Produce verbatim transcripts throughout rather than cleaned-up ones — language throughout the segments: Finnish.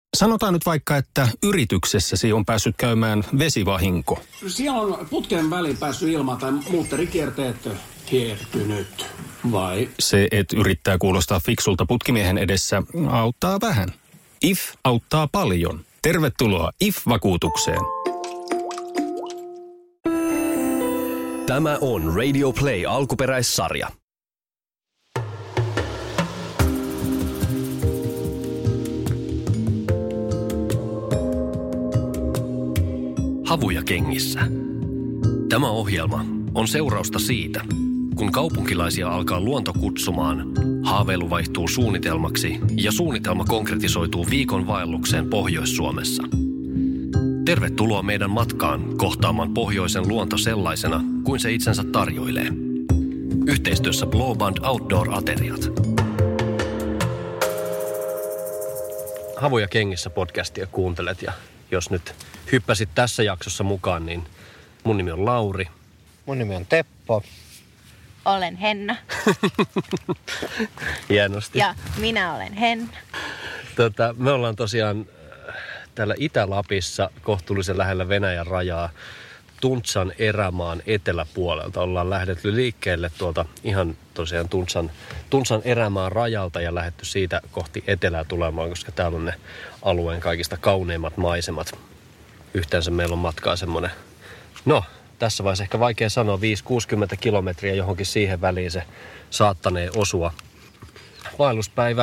Sanotaan nyt vaikka, että yrityksessäsi on päässyt käymään vesivahinko. Siellä on putken väliin päässyt ilma tai muutterikierteet hiertynyt, vai? Se, että yrittää kuulostaa fiksulta putkimiehen edessä, auttaa vähän. I F auttaa paljon. Tervetuloa I F-vakuutukseen. Tämä on Radio Play alkuperäissarja. Havuja kengissä. Tämä ohjelma on seurausta siitä, kun kaupunkilaisia alkaa luonto kutsumaan, haaveilu vaihtuu suunnitelmaksi ja suunnitelma konkretisoituu viikon vaellukseen Pohjois-Suomessa. Tervetuloa meidän matkaan kohtaamaan pohjoisen luonto sellaisena, kuin se itsensä tarjoilee. Yhteistyössä Blåband Outdoor-ateriat. Havuja kengissä podcastia kuuntelet ja jos nyt hyppäsit tässä jaksossa mukaan, niin mun nimi on Lauri. Mun nimi on Teppo. Olen Henna. Hienosti. Ja minä olen Henna. Tota, me ollaan tosiaan täällä Itä-Lapissa kohtuullisen lähellä Venäjän rajaa Tuntsan erämaan eteläpuolelta. Ollaan lähdetty liikkeelle tuolta ihan tosiaan Tuntsan, Tuntsan erämaan rajalta ja lähdetty siitä kohti etelää tulemaan, koska täällä on ne alueen kaikista kauneimmat maisemat. Yhteensä meillä on matkaa semmoinen, no tässä vaiheessa ehkä vaikea sanoa, viisi kuusikymmentä kilometriä johonkin siihen väliin se saattanee osua. Vaelluspäivä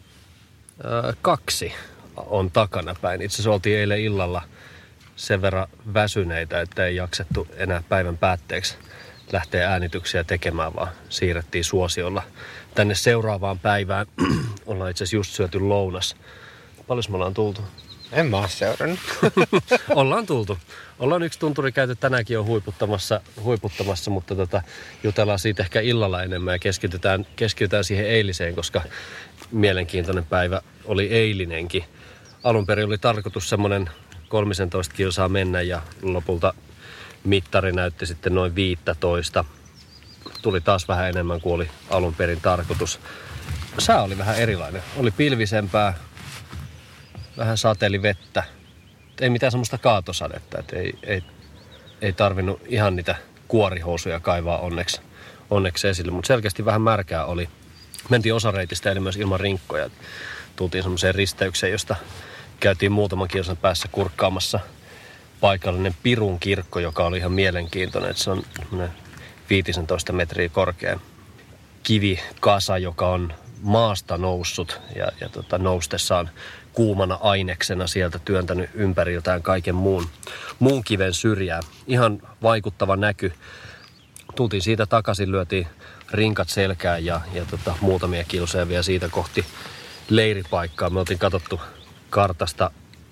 ää, kaksi on takana päin. Itse asiassa oltiin eilen illalla sen verran väsyneitä, että ei jaksettu enää päivän päätteeksi lähteä äänityksiä tekemään, vaan siirrettiin suosiolla tänne seuraavaan päivään. Ollaan itse asiassa just syöty lounas. Paljon me ollaan tultu? En mä oo seurannut. Ollaan tultu. Ollaan yksi tunturi käyty tänäänkin jo huiputtamassa, huiputtamassa mutta tota, jutellaan siitä ehkä illalla enemmän ja keskitytään, keskitytään siihen eiliseen, koska mielenkiintoinen päivä oli eilinenkin. Alun perin oli tarkoitus semmoinen kolmetoista kilsaa mennä ja lopulta mittari näytti sitten noin viisitoista. Tuli taas vähän enemmän kuin oli alun perin tarkoitus. Sää oli vähän erilainen. Oli pilvisempää, vähän sateeli vettä. Ei mitään semmoista kaatosadetta, että ei, ei, ei tarvinnut ihan niitä kuorihousuja kaivaa onneksi, onneksi esille, mutta selkeästi vähän märkää oli. Mentiin osareitistä eli myös ilman rinkkoja. Tultiin semmoiseen risteykseen, josta käytiin muutaman kilsan päässä kurkkaamassa paikallinen Pirun kirkko, joka oli ihan mielenkiintoinen. Että se on viisitoista metriä korkea kivikasa, joka on maasta noussut ja, ja tota, noustessaan kuumana aineksena sieltä työntänyt ympäriltään kaiken muun, muun kiven syrjää. Ihan vaikuttava näky. Tultiin siitä takaisin, lyötiin rinkat selkään ja, ja tota, muutamia kilsoja vielä siitä kohti leiripaikkaa. Me oltiin katsottu kartasta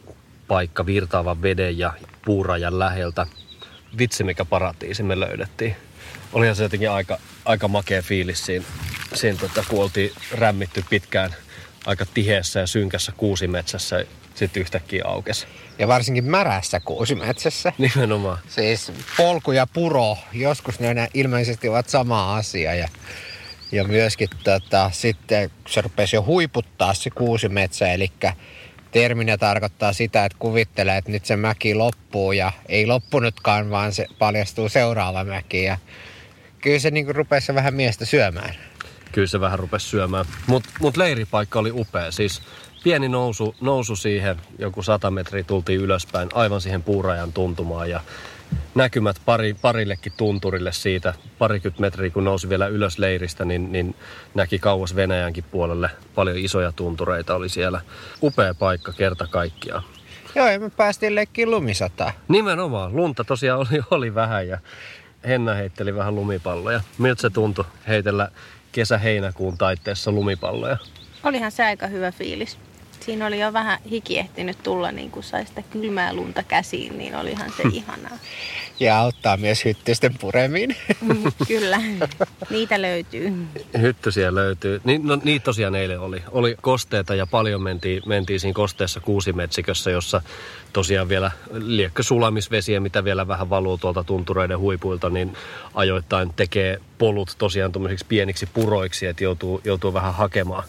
paikka virtaavan veden ja puurajan läheltä. Vitsi mikä paratiisi me löydettiin. Olihan se jotenkin aika, aika makea fiilis siinä, siinä tota, kun oltiin rämmitty pitkään aika tiheässä ja synkässä kuusimetsässä, sitten yhtäkkiä aukesi. Ja varsinkin märässä kuusimetsässä. Nimenomaan. Siis polku ja puro, joskus ne ilmeisesti ovat sama asia. Ja, ja myöskin tota, sitten se rupesi jo huiputtaa se kuusimetsä, eli terminä tarkoittaa sitä, että kuvittelee, että nyt se mäki loppuu ja ei loppunutkaan, vaan se paljastuu seuraava mäki. Ja kyllä se niin kuin rupesi vähän miestä syömään. Kyllä se vähän rupesi syömään. Mutta mut leiripaikka oli upea. Siis pieni nousu, nousu siihen, joku sata metriä tultiin ylöspäin, aivan siihen puurajan tuntumaan. Ja näkymät pari, parillekin tunturille siitä, parikymmentä metriä kun nousi vielä ylös leiristä, niin, niin näki kauas Venäjänkin puolelle. Paljon isoja tuntureita oli siellä. Upea paikka kerta kaikkiaan. Joo, ja me päästiin leikkiin lumisataa. Nimenomaan. Lunta tosiaan oli, oli vähän ja Henna heitteli vähän lumipalloja. Miltä se tuntui heitellä kesä-heinäkuun taitteessa lumipalloja? Olihan se aika hyvä fiilis. Siinä oli jo vähän hiki ehtinyt tulla, niin kun sai sitä kylmää lunta käsiin, niin olihan se ihanaa. Ja auttaa myös hyttysten puremiin. Kyllä, niitä löytyy. Hyttysiä löytyy. Ni, no niitä tosiaan eilen oli. Oli kosteita ja paljon mentiin, mentiin siinä kosteessa kuusimetsikössä, jossa tosiaan vielä liekkö sulamisvesiä, mitä vielä vähän valuu tuolta tuntureiden huipuilta, niin ajoittain tekee polut tosiaan tuommoisiksi pieniksi puroiksi, että joutuu, joutuu vähän hakemaan.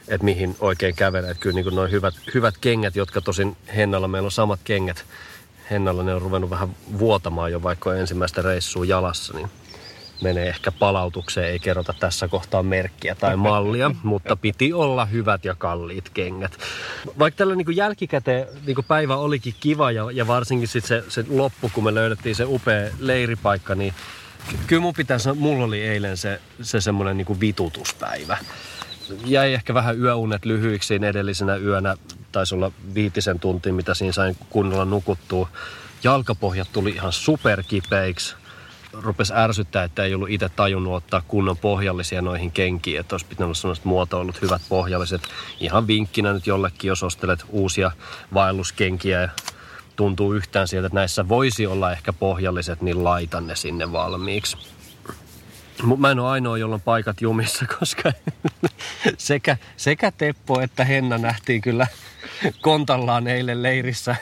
että mihin oikein kävelee. Että kyllä niin kuin nuo hyvät, hyvät kengät, jotka tosin Hennalla meillä on samat kengät. Hennalla ne on ruvennut vähän vuotamaan jo, vaikka on ensimmäistä reissua jalassa, niin menee ehkä palautukseen. Ei kerrota tässä kohtaa merkkiä tai mallia, mutta piti olla hyvät ja kalliit kengät. Vaikka tällä niin kuin jälkikäteen niin kuin päivä olikin kiva ja, ja varsinkin sit se, se loppu, kun me löydettiin se upea leiripaikka, niin kyllä mun pitää sanoa, mulla oli eilen se, se semmoinen niin kuin vitutuspäivä. Jäi ehkä vähän yöunet lyhyiksi siinä edellisenä yönä. Taisi olla viitisen tuntia, mitä siinä sain kunnolla nukuttua. Jalkapohjat tuli ihan superkipeiksi. Rupesi ärsyttää, että ei ollut itse tajunnut ottaa kunnon pohjallisia noihin kenkiin. Että olisi pitänyt olla sellaiset muotoilut hyvät pohjalliset. Ihan vinkkinä nyt jollekin, jos ostelet uusia vaelluskenkiä ja tuntuu yhtään sieltä, että näissä voisi olla ehkä pohjalliset, niin laitan ne sinne valmiiksi. Mä en ole ainoa, jolla on paikat jumissa, koska sekä, sekä Teppo että Henna nähtiin kyllä kontallaan eilen leirissä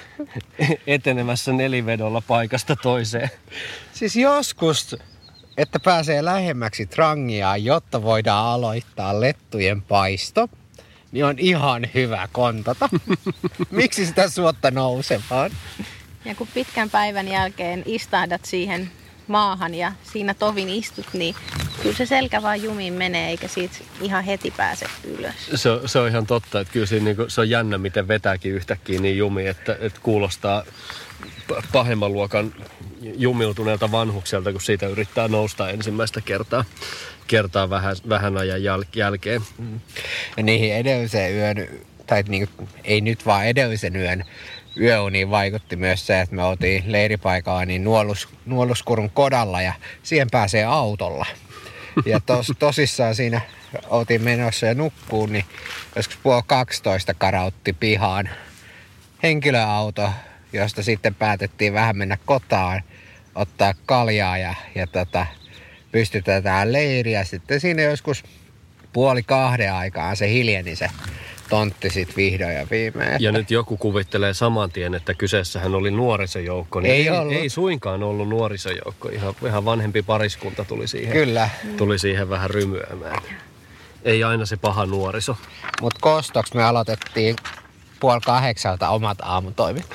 etenemässä nelivedolla paikasta toiseen. Siis joskus, että pääsee lähemmäksi trangiaa, jotta voidaan aloittaa lettujen paisto, niin on ihan hyvä kontata. Miksi sitä suotta nousemaan? Ja kun pitkän päivän jälkeen istahdat siihen maahan ja siinä tovin istut, niin kyllä se selkä vaan jumiin menee, eikä siitä ihan heti pääse ylös. Se on, se on ihan totta, että kyllä siinä, niin kuin, se on jännä, miten vetääkin yhtäkkiä niin jumiin, että, että kuulostaa pahemman luokan jumiltuneelta vanhukselta, kun siitä yrittää nousta ensimmäistä kertaa, kertaa vähän, vähän ajan jäl- jälkeen. Ja niihin edellisen yön, tai niin, ei nyt vaan edellisen yön, yöuniin vaikutti myös se, että me oltiin leiripaikalla niin nuolus, Nuoluskurun kodalla ja siihen pääsee autolla. Ja tos, tosissaan siinä oltiin menossa ja nukkuun, niin joskus puoli kaksitoista karautti pihaan henkilöauto, josta sitten päätettiin vähän mennä kotaan, ottaa kaljaa ja, ja tota, pystytetään leiriä. Sitten siinä joskus puoli kahden aikaan se hiljeni se tontti sit vihdoin ja viimein. Ja nyt joku kuvittelee saman tien, että kyseessähän oli nuorisojoukko. Niin ei, ei, ei suinkaan ollut nuorisojoukko. Ihan, ihan vanhempi pariskunta tuli siihen. Kyllä. Tuli siihen vähän rymyämään. Ei aina se paha nuoriso. Mut kostoks me aloitettiin puoli kahdeksalta omat aamutoimit.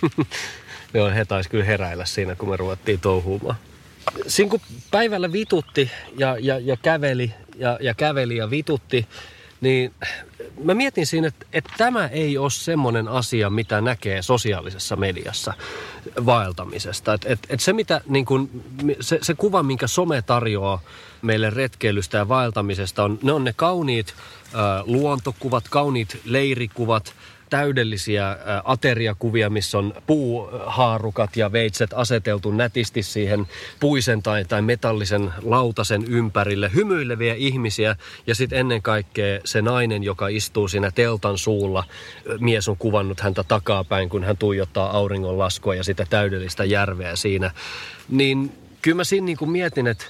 Joo, he taisi kyllä heräillä siinä, kun me ruvettiin touhuumaan. Siinä kun päivällä vitutti ja, ja, ja käveli ja, ja käveli ja vitutti, niin mä mietin siinä, että, että tämä ei ole semmoinen asia, mitä näkee sosiaalisessa mediassa vaeltamisesta. Että, että, että se, mitä, niin kun, se, se kuva, minkä some tarjoaa meille retkeilystä ja vaeltamisesta, on, ne on ne kauniit äh, luontokuvat, kauniit leirikuvat, täydellisiä ateriakuvia, missä on puuhaarukat ja veitset aseteltu nätisti siihen puisen tai, tai metallisen lautasen ympärille. Hymyileviä ihmisiä ja sitten ennen kaikkea se nainen, joka istuu siinä teltan suulla. Mies on kuvannut häntä takapäin, kun hän tuijottaa auringonlaskua ja sitä täydellistä järveä siinä. Niin kyllä mä siinä niin kuin mietin, että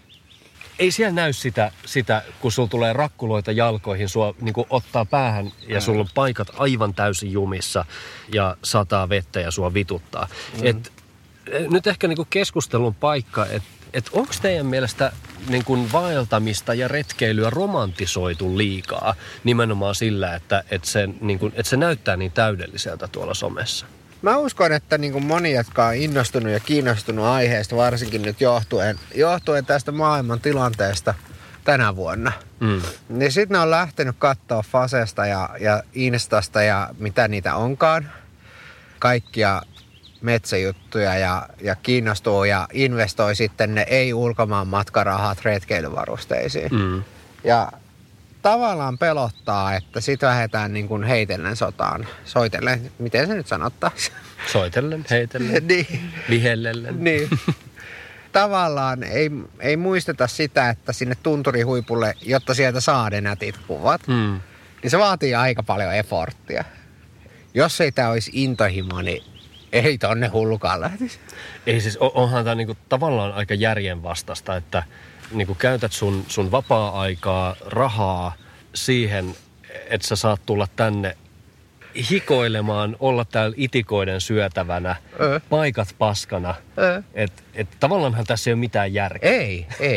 ei siellä näy sitä, sitä, kun sulla tulee rakkuloita jalkoihin, sua niin kuin ottaa päähän ja sulla on paikat aivan täysin jumissa ja sataa vettä ja sua vituttaa. Mm. Et, nyt ehkä niin kuin keskustelun paikka, että et onko teidän mielestä niin kuin vaeltamista ja retkeilyä romantisoitu liikaa nimenomaan sillä, että et se, niin kuin, et se näyttää niin täydelliseltä tuolla somessa? Mä uskon, että niin kuin moni, jotka on innostunut ja kiinnostunut aiheesta, varsinkin nyt johtuen, johtuen tästä maailman tilanteesta tänä vuonna, mm. niin sitten ne on lähtenyt katsoa Fasesta ja, ja Instasta ja mitä niitä onkaan. Kaikkia metsäjuttuja ja, ja kiinnostuu ja investoi sitten ne ei-ulkomaan matkarahat retkeilyvarusteisiin. Mm. Ja tavallaan pelottaa, että sit lähdetään niin kuin heitellen sotaan. Soitellen, miten se nyt sanottaisiin? Soitellen, heitellen, niin. vihellellen. Niin. Tavallaan ei, ei muisteta sitä, että sinne tunturihuipulle, jotta sieltä saa ne nätit kuvat, mm. niin se vaatii aika paljon efforttia. Jos ei tää olisi intohimo, niin ei tonne hullukaan lähtisi. Ei siis, onhan tämä niinku tavallaan aika järjenvastaista, että niinku käytät sun, sun vapaa-aikaa, rahaa siihen, että sä saat tulla tänne hikoilemaan, olla täällä itikoiden syötävänä, Ö. paikat paskana. Että et, tavallaanhan tässä ei ole mitään järkeä. Ei, ei.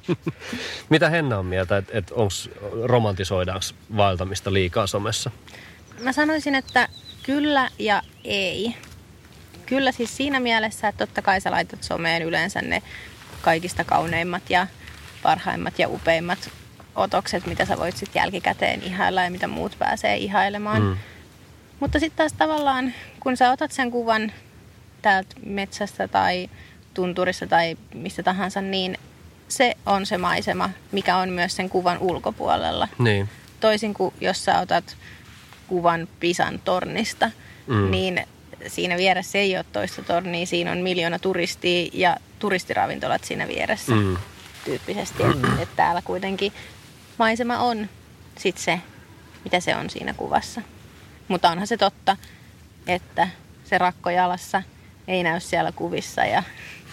Mitä Henna on mieltä, että et onks romantisoidaanko vaeltamista liikaa somessa? Mä sanoisin, että kyllä ja ei. Kyllä siis siinä mielessä, että totta kai sä laitat someen yleensä ne kaikista kauneimmat ja parhaimmat ja upeimmat otokset, mitä sä voit sitten jälkikäteen ihailla ja mitä muut pääsee ihailemaan. Mm. Mutta sitten taas tavallaan, kun sä otat sen kuvan täältä metsästä tai tunturissa tai mistä tahansa, niin se on se maisema, mikä on myös sen kuvan ulkopuolella. Niin. Toisin kuin jos sä otat kuvan Pisan tornista, mm. niin siinä vieressä ei ole toista tornia, siinä on miljoona turistia ja turistiravintolat siinä vieressä mm. tyyppisesti. Että et täällä kuitenkin maisema on sit se, mitä se on siinä kuvassa. Mutta onhan se totta, että se rakko jalassa ei näy siellä kuvissa ja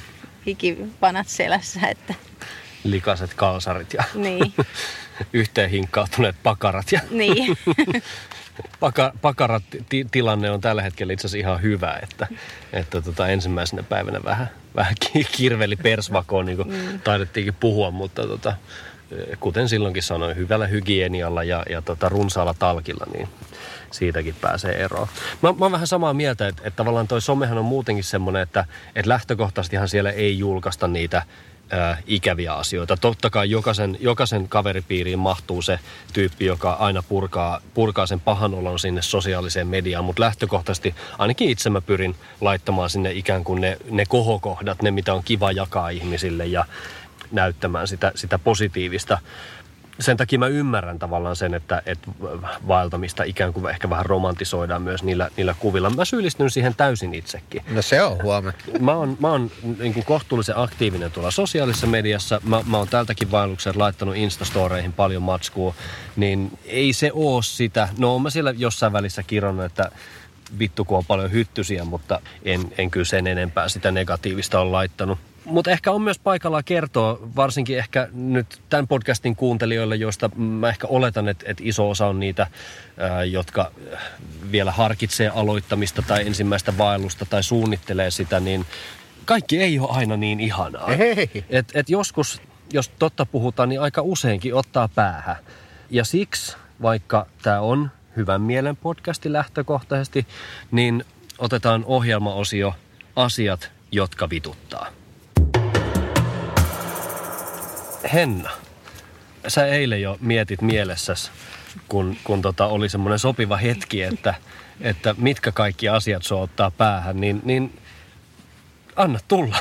hikipanat selässä. Että... Likaset kalsarit ja niin. yhteen hinkkautuneet pakarat. Ja niin. Paka, pakarat-tilanne on tällä hetkellä itse asiassa ihan hyvä, että, että tota, ensimmäisenä päivänä vähän, vähän kirveli persvakoon, niin kuin mm. taidettiinkin puhua, mutta tota, kuten silloinkin sanoin, hyvällä hygienialla ja, ja tota, runsaalla talkilla, niin siitäkin pääsee eroon. Mä, mä oon vähän samaa mieltä, että, että tavallaan toi somehan on muutenkin semmoinen, että, että lähtökohtaisestihan siellä ei julkaista niitä ää, ikäviä asioita. Totta kai jokaisen, jokaisen kaveripiiriin mahtuu se tyyppi, joka aina purkaa, purkaa sen pahan olon sinne sosiaaliseen mediaan, mutta lähtökohtaisesti ainakin itse mä pyrin laittamaan sinne ikään kuin ne, ne kohokohdat, ne mitä on kiva jakaa ihmisille ja näyttämään sitä, sitä positiivista. Sen takia mä ymmärrän tavallaan sen, että, että vaeltamista ikään kuin ehkä vähän romantisoidaan myös niillä, niillä kuvilla. Mä syyllistyn siihen täysin itsekin. No se on huomattu. Mä oon, mä oon niin kuin kohtuullisen aktiivinen tuolla sosiaalisessa mediassa. Mä, mä oon tältäkin vaelluksen laittanut Instastoreihin paljon matskua. Niin ei se oo sitä. No oon mä siellä jossain välissä kirjannut, että vittu kun on paljon hyttysiä, mutta en, en kyllä sen enempää sitä negatiivista ole laittanut. Mutta ehkä on myös paikallaan kertoa, varsinkin ehkä nyt tämän podcastin kuuntelijoille, joista mä ehkä oletan, että, että iso osa on niitä, ää, jotka vielä harkitsee aloittamista tai ensimmäistä vaellusta tai suunnittelee sitä, niin kaikki ei ole aina niin ihanaa. Et, et joskus, jos totta puhutaan, niin aika useinkin ottaa päähän. Ja siksi, vaikka tämä on hyvän mielen podcasti lähtökohtaisesti, niin otetaan ohjelmaosio asiat, jotka vituttaa. Henna, sä eilen jo mietit mielessäsi, kun, kun tota oli semmoinen sopiva hetki, että, että mitkä kaikki asiat sua ottaa päähän, niin, niin anna tulla.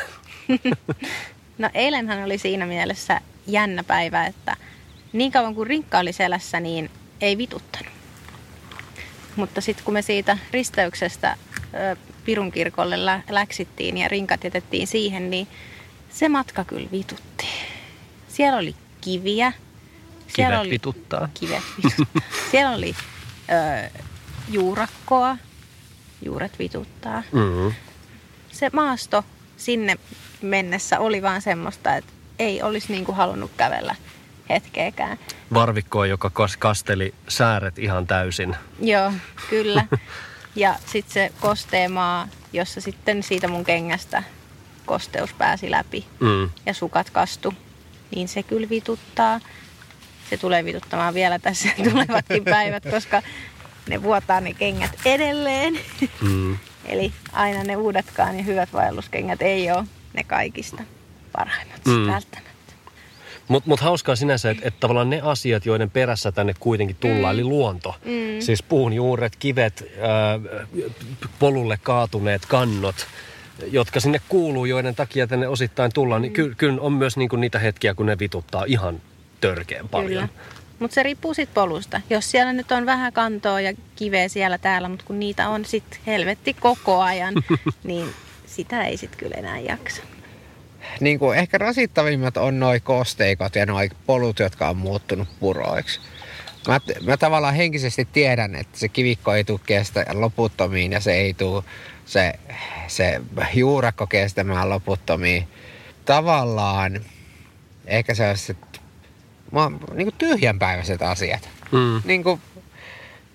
No eilenhän oli siinä mielessä jännä päivä, että niin kauan kuin rinkka oli selässä, niin ei vituttanut. Mutta sitten kun me siitä risteyksestä ö, Pirun kirkolle lä- läksittiin ja rinkat jätettiin siihen, niin se matka kyllä vitutti. Siellä oli kiviä. Siellä kivet oli, vituttaa. Kivet vituttaa. Siellä oli ö, juurakkoa. Juuret vituttaa. Mm-hmm. Se maasto sinne mennessä oli vaan semmoista, että ei olisi niinku halunnut kävellä hetkeäkään. Varvikkoa, joka kasteli sääret ihan täysin. Joo, kyllä. Ja sitten se kosteemaa, jossa sitten siitä mun kengästä kosteus pääsi läpi mm. ja sukat kastu. Niin se kyllä vituttaa. Se tulee vituttamaan vielä tässä tulevatkin päivät, koska ne vuotaa ne kengät edelleen. Mm. Eli aina ne uudetkaan ja hyvät vaelluskengät ei ole ne kaikista parhaimmat mm. välttämättä. Mutta mut hauskaa sinänsä, että et tavallaan ne asiat, joiden perässä tänne kuitenkin tullaan, mm. eli luonto. Mm. Siis puun juuret, kivet, ää, polulle kaatuneet kannot, jotka sinne kuuluu, joiden takia tänne osittain tullaan, niin ky- kyllä on myös niinku niitä hetkiä, kun ne vituttaa ihan törkeän paljon. Mutta se riippuu sitten polusta. Jos siellä nyt on vähän kantoa ja kiveä siellä täällä, mutta kun niitä on sitten helvetti koko ajan, niin sitä ei sitten kyllä enää jaksa. Niin kuin ehkä rasittavimmat on noi kosteikot ja noi polut, jotka on muuttunut puroiksi. Mä, mä tavallaan henkisesti tiedän, että se kivikko ei tule kestä loputtomiin ja se ei tule se, se juurakko kestämään loputtomiin. Tavallaan ehkä se olisi niin kuin tyhjänpäiväiset asiat. Mm. Niin kuin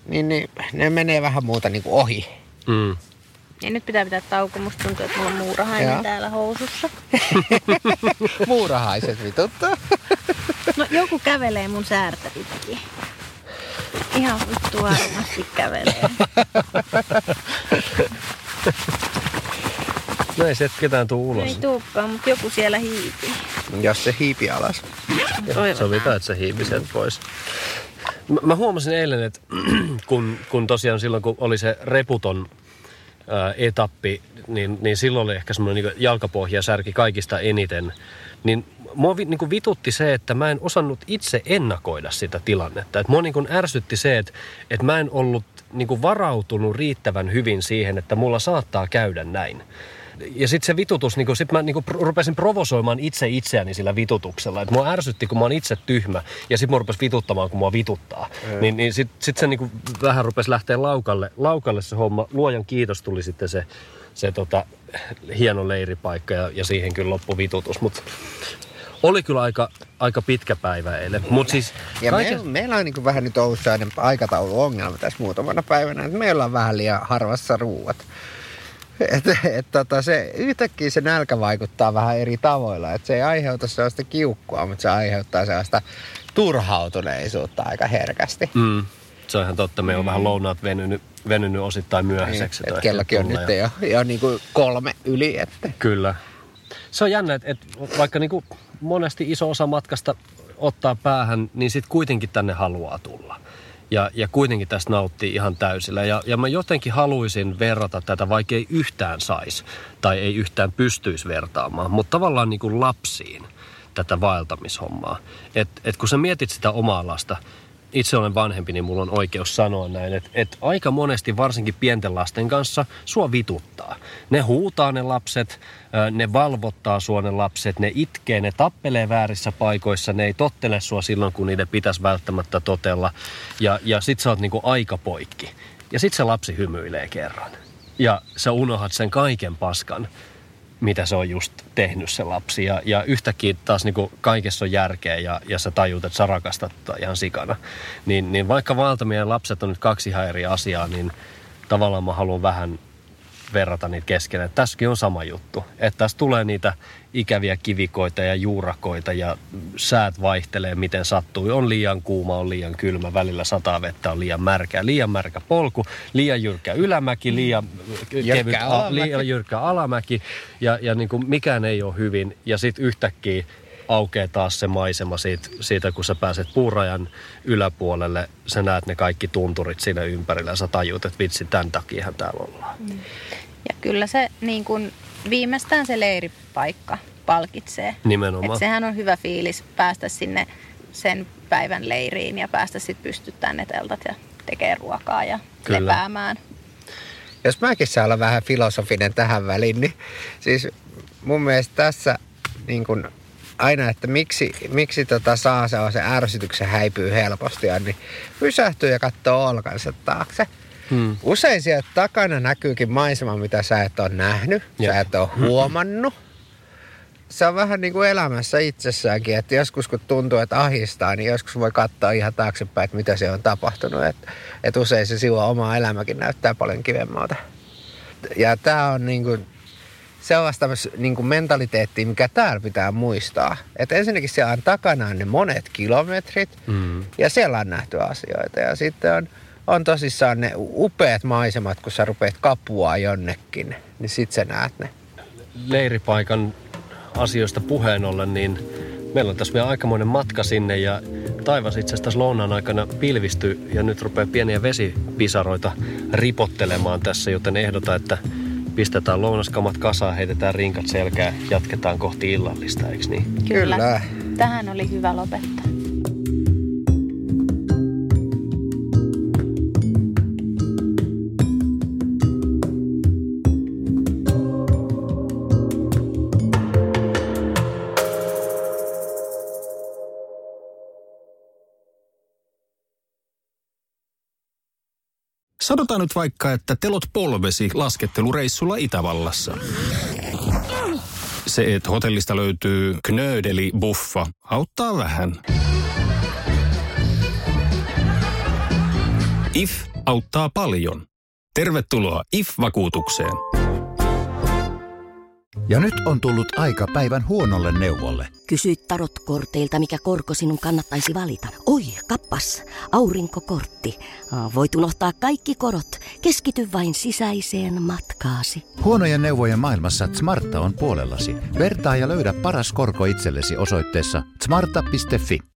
niin, niin ne menee vähän muuta niin kuin ohi. Mm. Ja nyt pitää pitää tauko. Musta tuntuu, että mulla on muurahainen Joo. täällä housussa. Muurahaiset vituttaa. No joku kävelee mun säärtä pitkin. Ihan vittu varmasti kävelee. No ei se ketään tuu ulos. Ei tuukaan, mutta joku siellä hiipii. Jos se hiipi alas. Sovitaan, että se hiipi sen pois. Mä, mä huomasin eilen, että kun, kun tosiaan silloin, kun oli se reputon ää, etappi, niin, niin silloin oli ehkä semmoinen niin jalkapohja särki kaikista eniten. Niin mua vi, niin kuin vitutti se, että mä en osannut itse ennakoida sitä tilannetta. Et mua niin kuin ärsytti se, että, että mä en ollut niin kuin varautunut riittävän hyvin siihen, että mulla saattaa käydä näin. Ja sitten se vitutus, niin sitten mä niin rupesin provosoimaan itse itseäni sillä vitutuksella. Että mua ärsytti, kun mä oon itse tyhmä, ja sitten mä rupesin vituttamaan, kun mua vituttaa. Mm. Niin, niin sitten sit se niin vähän rupesi lähteä laukalle, laukalle se homma. Luojan kiitos tuli sitten se, se tota, hieno leiripaikka, ja, ja siihen kyllä loppui vitutus. Mutta oli kyllä aika, aika pitkä päivä eilen. Mut siis ja kaiken... me, meillä on niin vähän nyt ollut sellainen aikatauluongelma tässä muutamana päivänä, että meillä on vähän liian harvassa ruuat. Että et, tota, se, yhtäkkiä se nälkä vaikuttaa vähän eri tavoilla. Että se ei aiheuta sellaista kiukkua, mutta se aiheuttaa sellaista turhautuneisuutta aika herkästi. Mm, se on ihan totta. Me on mm. vähän lounaat venynyt, venynyt osittain myöhäiseksi. Niin, että kellokin on nyt jo, jo niin kuin kolme yli. Että. Kyllä. Se on jännä, että, että vaikka niin kuin monesti iso osa matkasta ottaa päähän, niin sitten kuitenkin tänne haluaa tulla. Ja, ja kuitenkin tästä nauttii ihan täysillä. Ja, ja mä jotenkin haluaisin verrata tätä, vaikka ei yhtään saisi tai ei yhtään pystyisi vertaamaan, mutta tavallaan niin kuin lapsiin tätä vaeltamishommaa. Että et kun sä mietit sitä omaa lasta, itse olen vanhempi, niin mulla on oikeus sanoa näin, että et aika monesti varsinkin pienten lasten kanssa sua vituttaa. Ne huutaa ne lapset, ne valvottaa sua ne lapset, ne itkee, ne tappelee väärissä paikoissa, ne ei tottele sua silloin, kun niiden pitäisi välttämättä totella. Ja, ja sit sä oot niinku aika poikki. Ja sit se lapsi hymyilee kerran. Ja sä unohdat sen kaiken paskan, mitä se on just tehnyt se lapsi. Ja, ja yhtäkkiä taas niin kuin kaikessa on järkeä ja, ja sä tajut, että sä rakastat ihan sikana. Niin, niin vaikka vaeltamien lapset on nyt kaksi ihan eri asiaa, niin tavallaan mä haluan vähän verrata niitä keskenään. Tässäkin on sama juttu. Että tässä tulee niitä ikäviä kivikoita ja juurakoita ja säät vaihtelee miten sattuu. On liian kuuma, on liian kylmä, välillä sataa vettä, on liian märkää. Liian märkä polku, liian jyrkkä ylämäki, liian kevyt, a, liian jyrkkä alamäki ja, ja niin kuin mikään ei ole hyvin. Ja sitten yhtäkkiä aukeaa taas se maisema siitä, siitä, kun sä pääset puurajan yläpuolelle. Sä näet ne kaikki tunturit siinä ympärillä ja sä tajut, että vitsi, tämän takiahan täällä ollaan. Mm. Ja kyllä se niin kuin viimeistään se leiripaikka palkitsee. Nimenomaan. Et sehän on hyvä fiilis päästä sinne sen päivän leiriin ja päästä sitten pystyttämään ne teltat ja tekee ruokaa ja kyllä. lepäämään. Jos mäkin saa olla vähän filosofinen tähän väliin, niin siis mun mielestä tässä niin kun aina, että miksi, miksi tota saa sellaisen ärsytyksen häipyy helposti, niin pysähtyy ja katsoo olkansa taakse. Hmm. Usein sieltä takana näkyykin maisema, mitä sä et ole nähnyt, Jep. sä et ole huomannut. Se on vähän niin kuin elämässä itsessäänkin, että joskus kun tuntuu, että ahistaa, niin joskus voi katsoa ihan taaksepäin, että mitä se on tapahtunut. Että et usein se sinun oma elämäkin näyttää paljon kivemmalta. Ja tää on niin kuin sellaista niin kuin mentaliteettia, mikä täällä pitää muistaa. Että ensinnäkin siellä on takanaan ne monet kilometrit hmm. ja siellä on nähty asioita. Ja sitten on On tosissaan ne upeat maisemat, kun sä rupeat kapua jonnekin, niin sit sä näet ne. Leiripaikan asioista puheen ollen, niin meillä on tässä vielä aikamoinen matka sinne ja taivas itse asiassa tässä lounaan aikana pilvistyy ja nyt rupeaa pieniä vesipisaroita ripottelemaan tässä, joten ehdotan, että pistetään lounaskamat kasaan, heitetään rinkat selkään, jatketaan kohti illallista, eikö niin? Kyllä. Kyllä. Tähän oli hyvä lopettaa. Sanotaan nyt vaikka, että telot polvesi laskettelureissulla Itävallassa. Se, että hotellista löytyy knöydeli-buffa, auttaa vähän. If auttaa paljon. Tervetuloa I F-vakuutukseen. Ja nyt on tullut aika päivän huonolle neuvolle. Kysy tarotkorteilta, mikä korko sinun kannattaisi valita. Oi, kappas, aurinkokortti. Voit unohtaa kaikki korot. Keskity vain sisäiseen matkaasi. Huonojen neuvojen maailmassa Smarta on puolellasi. Vertaa ja löydä paras korko itsellesi osoitteessa smarta piste fi.